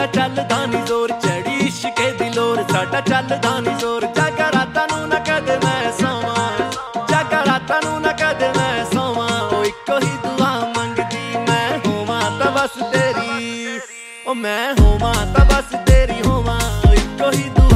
ਚੱਲਦਾ ਨੀ ਜ਼ੋਰ, ਚੜੀ ਇਸ਼ਕੇ ਦੀ ਲੋਰ, ਸਾਡਾ ਚੱਲਦਾ ਨੀ ਜ਼ੋਰ। ਜਾਗਾ ਰਾਤਾਂ ਨੂੰ ਨਾ ਕਦੇ ਮੈਂ ਸੋਵਾਂ, ਜਾਗਾ ਰਾਤਾਂ ਨੂੰ ਨਾ ਕਦੇ ਮੈਂ ਸੋਵਾਂ। ਉਹ ਇੱਕੋ ਹੀ ਦੁਆ ਮੰਗਦੀ, ਮੈਂ ਹੋਵਾਂ ਤਾਂ ਬਸ ਤੇਰੀ, ਉਹ ਮੈਂ ਹੋਵਾਂ ਤਾਂ ਬਸ ਤੇਰੀ ਹੋਵਾਂ। ਇੱਕੋ ਹੀ ਦੁਆ